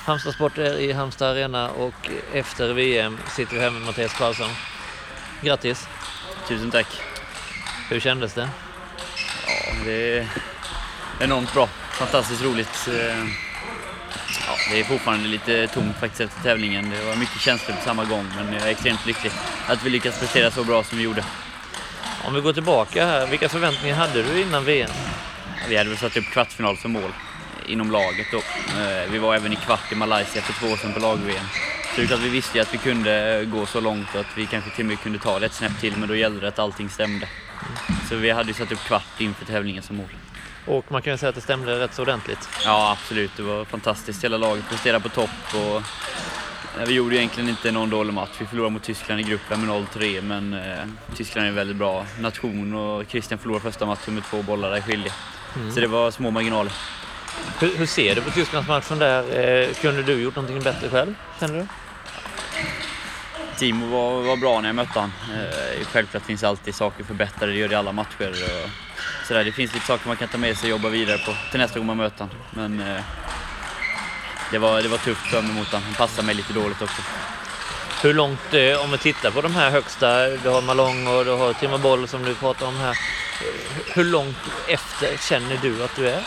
Halmstad Sport är i Halmstad Arena och efter VM sitter vi här med Mattias Karlsson. Grattis! Tusen tack! Hur kändes det? Ja, det är enormt bra. Fantastiskt roligt. Ja, det är fortfarande lite tomt faktiskt efter tävlingen. Det var mycket känslor på samma gång, men jag är extremt lycklig att vi lyckats prestera så bra som vi gjorde. Om vi går tillbaka här, vilka förväntningar hade du innan VM? Vi hade väl satt upp kvartsfinal som mål inom laget då. Vi var även i kvart i Malaysia för 2 år sedan på lag-VM. Så det är klart vi visste att vi kunde gå så långt och att vi kanske till och med kunde ta det ett snäpp till, men då gällde det att allting stämde. Så vi hade ju satt upp kvart inför tävlingen som mål. Och man kan ju säga att det stämde rätt så ordentligt. Ja, absolut. Det var fantastiskt. Hela laget presterade på topp och vi gjorde egentligen inte någon dålig match. Vi förlorade mot Tyskland i gruppen med 0-3, men Tyskland är en väldigt bra nation och Christian förlorade första matchen med 2 bollar där skiljer. Så det var små marginaler. Hur ser du på Tysklandsmatchen där? Kunde du gjort någonting bättre själv, känner du? Timo var bra när jag mötte han. Självklart finns alltid saker förbättrade, det gör det i alla matcher. Och sådär. Det finns lite saker man kan ta med sig och jobba vidare på till nästa gång man möter han. Men det var tufft för mig mot han. Han passade mig lite dåligt också. Hur långt, om vi tittar på de här högsta, du har Malong och du har Timo Boll som du pratar om här. Hur långt efter känner du att du är?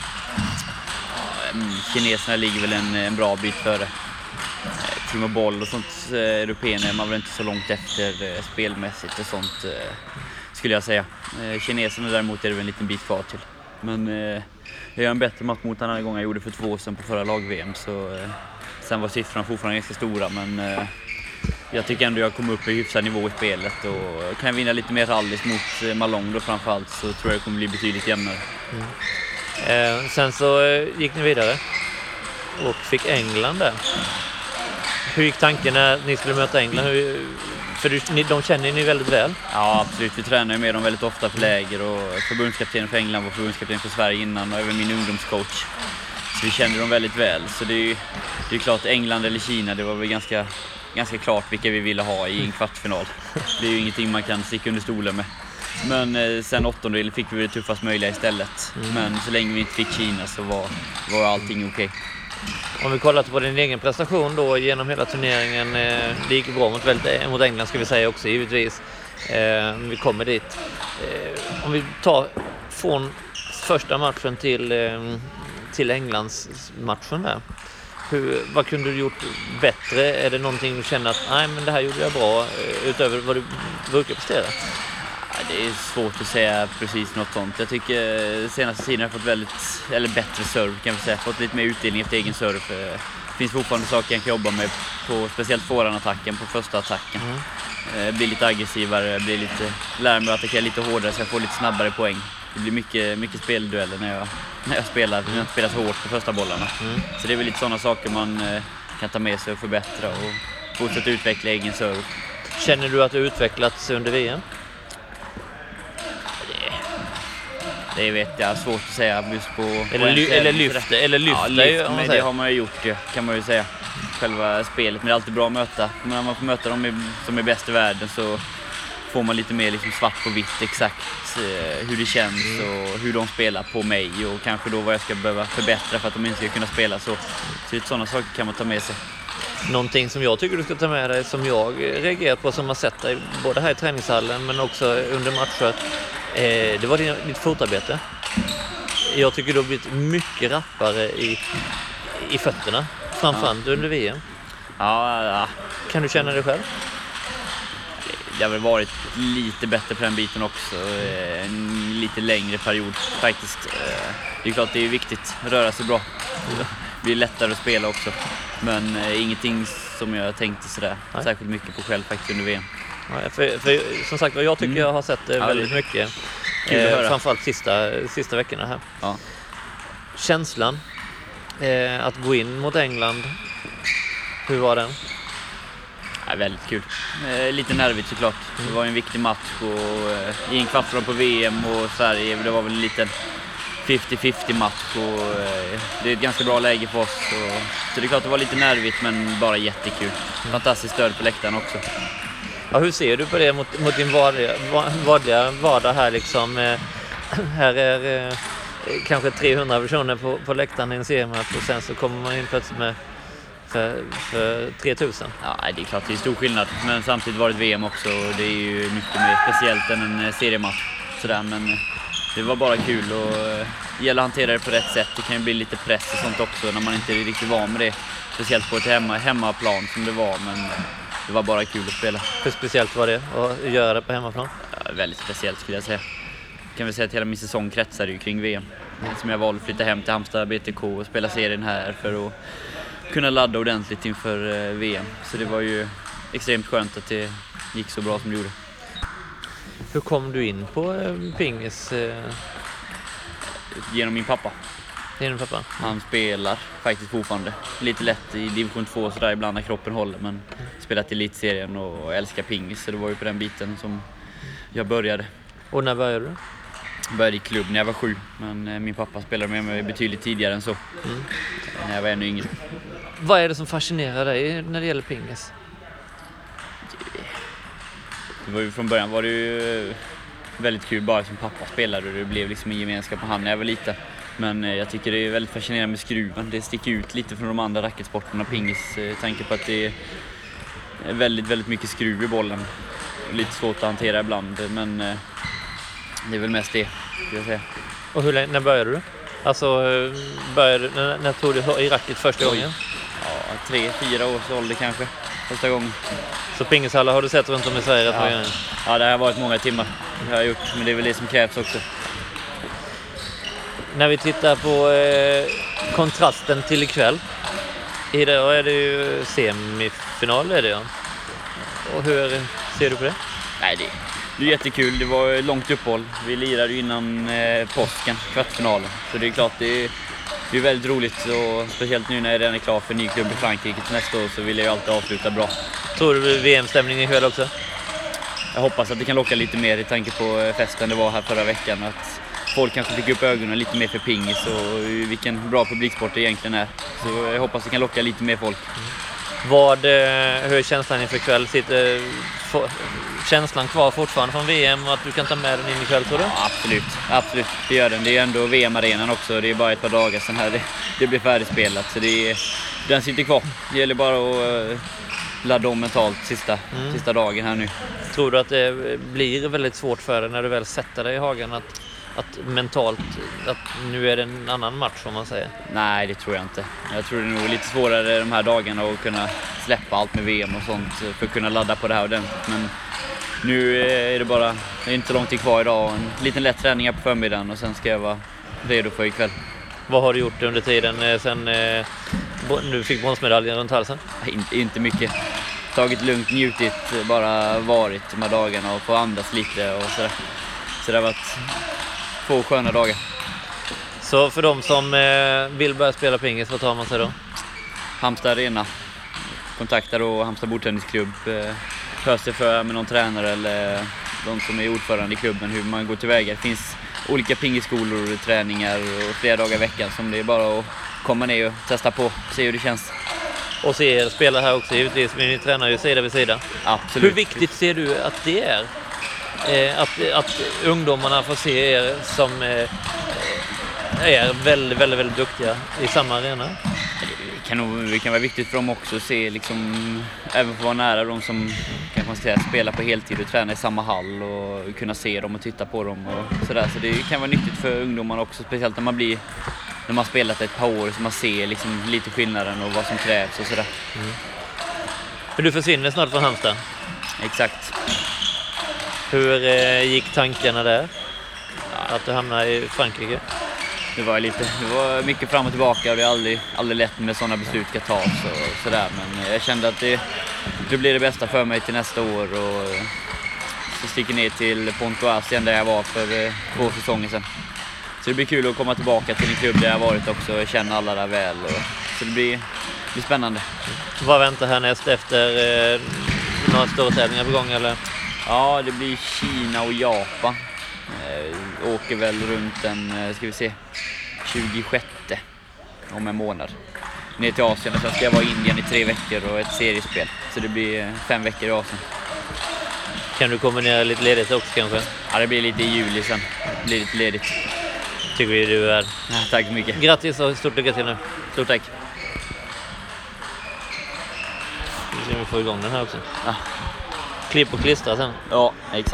Kineserna ligger väl en bra bit före. Timo Boll och sånt, européer, man var inte så långt efter spelmässigt och sånt skulle jag säga. Kineserna däremot är det väl en liten bit kvar till. Men jag gör en bättre match mot den här gången jag gjorde för 2 år sedan på förra lag-VM. Så, sen var siffrorna fortfarande ganska stora, men jag tycker ändå jag kom upp i hyfsad nivå i spelet. Och kan jag vinna lite mer rallys mot Malong då framförallt, så tror jag det kommer bli betydligt jämnare. Sen så gick ni vidare och fick England där. Hur gick tanken när ni skulle möta England? För de känner ni väldigt väl. Ja, absolut. Vi tränar ju med dem väldigt ofta för läger och förbundskaptenen för England var förbundskapten för Sverige innan och även min ungdomscoach. Så vi känner dem väldigt väl. Så det är klart England eller Kina, det var väl ganska klart vilka vi ville ha i en kvartsfinal. Det är ju ingenting man kan sticka under stolen med. Men sen 8:e fick vi det tuffast möjliga istället. Men så länge vi inte fick Kina så var allting okej. Om vi kollar på din egen prestation då genom hela turneringen, det gick bra mot England ska vi säga också givetvis. Vi kommer dit. Om vi tar från första matchen till Englands matchen där. Vad kunde du gjort bättre? Är det någonting du känner att nej, men det här gjorde jag bra utöver vad du brukar prestera? Det är svårt att säga precis något sånt. Jag tycker senaste tiden har jag fått bättre serve kan vi säga. Fått lite mer utdelning efter egen serve. Det finns fortfarande saker jag kan jobba med på speciellt forehandattacken, på första attacken. Bli lite aggressivare, lära mig att attackera lite hårdare så jag får lite snabbare poäng. Det blir mycket speldueller när jag spelar så hårt på första bollarna. Så det är väl lite sådana saker man kan ta med sig och förbättra och fortsätta utveckla egen serve. Känner du att du utvecklats under VM? Det vet jag, svårt att säga just på... Eller lyfta, men det har man ju gjort, kan man ju säga. Själva spelet, men det är alltid bra att möta. Men när man får möta dem som är bäst i världen så får man lite mer liksom svart på vitt exakt hur det känns och hur de spelar på mig och kanske då vad jag ska behöva förbättra för att de inte ska kunna spela så. Så det är sådana saker kan man ta med sig. Någonting som jag tycker du ska ta med dig, som jag reagerat på, som har sett dig både här i träningshallen men också under matcher, det var ditt fotarbete. Jag tycker du har blivit mycket rappare i fötterna, framförallt under VM. Ja. Kan du känna det själv? Det har väl varit lite bättre på den biten också, en lite längre period faktiskt. Det är klart det är viktigt att röra sig bra. Det blir lättare att spela också. Men ingenting som jag tänkte sådär särskilt mycket på själv faktiskt under VM. Ja, för som sagt, jag tycker jag har sett väldigt mycket. Framförallt sista veckorna här. Ja. Känslan att gå in mot England, hur var den? Ja, väldigt kul. Lite nervigt såklart. Det var en viktig match och i en kvartsfinal på VM och Sverige, det var väl en liten 50-50 match och det är ett ganska bra läge för oss. Så det är klart det var lite nervigt men bara jättekul. Fantastiskt stöd på läktaren också. Ja, hur ser du på det mot din vanliga vardag här liksom? Här är kanske 300 personer på läktaren i en seriematch och sen så kommer man in plötsligt med för 3000. Ja, det är klart det är stor skillnad, men samtidigt var det ett VM också och det är ju mycket mer speciellt än en seriematch. Sådär, men det var bara kul och gäller att hantera det på rätt sätt. Det kan ju bli lite press och sånt också när man inte är riktigt van med det. Speciellt på ett hemmaplan som det var, men det var bara kul att spela. Hur speciellt var det att göra det på hemmaplan? Ja, väldigt speciellt skulle jag säga. Kan vi säga att hela min säsong kretsar ju kring VM. Som jag valde att flytta hem till Halmstad BTK och spela serien här för att kunna ladda ordentligt inför VM. Så det var ju extremt skönt att det gick så bra som det gjorde. Hur kom du in på pingis? Genom min pappa. Genom pappa? Han spelar faktiskt fortfarande. Lite lätt i division 2 sådär ibland när kroppen håller, men spelat i elitserien och älskar pingis. Så det var ju på den biten som jag började. Och när började du? Jag började i klubb när jag var 7, men min pappa spelade med mig betydligt tidigare än så. När jag var ännu yngre. Vad är det som fascinerar dig när det gäller pingis? Det var ju, från början var det ju väldigt kul bara som pappa spelade och det blev liksom en gemenskap med han när jag var liten. Men jag tycker det är väldigt fascinerande med skruven. Det sticker ut lite från de andra racketsporterna pingis. Tanke på att det är väldigt, väldigt mycket skruv i bollen. Lite svårt att hantera ibland, men det är väl mest det, skulle jag säga. Och när började du? Alltså, när tog du i racket första gången? Ja, 3-4 års ålder kanske, första gången. Så pingishallar har du sett runt om i Sverige? Ja. Ja, det har varit många timmar. Det har jag gjort, men det är väl det som krävs också. När vi tittar på kontrasten till ikväll. Idag är det ju semifinal, är det, ja. Och hur ser du på det? Nej, det är jättekul. Det var långt uppehåll. Vi lirade ju innan påsken, kvartsfinalen. Så det är klart, det är väldigt roligt. Och speciellt nu när jag redan är klar för en ny klubb i Frankrike till nästa år så vill jag ju alltid avsluta bra. Tror du det blir VM-stämning ikväll också? Jag hoppas att det kan locka lite mer i tanke på festen det var här förra veckan. Att folk kanske fick upp ögonen lite mer för pingis och vilken bra publiksport det egentligen är. Så jag hoppas det kan locka lite mer folk. Hur är känslan inför kväll? Sitter känslan kvar fortfarande från VM och att du kan ta med den in ikväll, tror du? Ja, absolut. Det gör den. Det är ändå VM-arenan också. Det är bara ett par dagar sedan här det blir färdigspelat. Så den sitter kvar. Det gäller bara att ladda om mentalt sista dagen här nu. Tror du att det blir väldigt svårt för dig när du väl sätter dig i hagen att mentalt, att nu är det en annan match, som man säger? Nej, det tror jag inte. Jag tror det är nog lite svårare de här dagarna att kunna släppa allt med VM och sånt för att kunna ladda på det här ordentligt. Men nu är det är inte lång tid kvar idag. En liten lätt träning på förmiddagen och sen ska jag vara redo för ikväll. Vad har du gjort under tiden sen du fick bronsmedaljen runt halsen? Inte mycket. Tagit lugnt, njutit, bara varit de här dagarna och få andas lite och sådär. Så det har varit 2 sköna dagar. Så för de som vill börja spela pingis, vad tar man sig då? Halmstad Arena. Kontaktar då Halmstad bordtennisklubb. Hör sig för med någon tränare eller de som är ordförande i klubben hur man går tillväga. Det finns olika pingiskolor, träningar och flera dagar i veckan som det är bara att komma ner och testa på, se hur det känns. Och se er spela här också, givetvis, men ni tränar ju sida vid sida. Absolut. Hur viktigt ser du att det är? Att ungdomarna får se er som är väldigt, väldigt, väldigt duktiga i samma arena? Det kan vara viktigt för dem också att se, liksom, även få vara nära de som kanske man ska säga, spelar på heltid och tränar i samma hall och kunna se dem och titta på dem och sådär. Så det kan vara nyttigt för ungdomarna också, speciellt när man spelat ett par år så man ser liksom lite skillnaden och vad som krävs och sådär. För du försvinner snart från Halmstad. Exakt. Hur gick tankarna där? Att du hamnade i Frankrike? Det var mycket fram och tillbaka och det är aldrig lätt med sådana beslut ska tas och sådär. Men jag kände att det blir det bästa för mig till nästa år och så sticker ner till Pontoise igen där jag var för 2 säsonger sedan. Så det blir kul att komma tillbaka till en klubb där jag varit också och känna alla där väl. Så det blir spännande. Vad väntar härnäst efter några stora tävlingar på gång eller? Ja, det blir Kina och Japan. Åker väl runt den, 26 om en månad. Ner till Asien och sen ska jag vara i Indien i 3 veckor och ett seriespel. Så det blir 5 veckor i Asien. Kan du kombinera lite ledigt också kanske? Ja, det blir lite i juli sen. Det blir lite ledigt. Tycker vi du är. Ja, tack så mycket. Grattis och stort lycka till nu. Stort tack. Vi ser om vi får igång den här också. Ja. Klipp och klistra sen. Ja, exakt.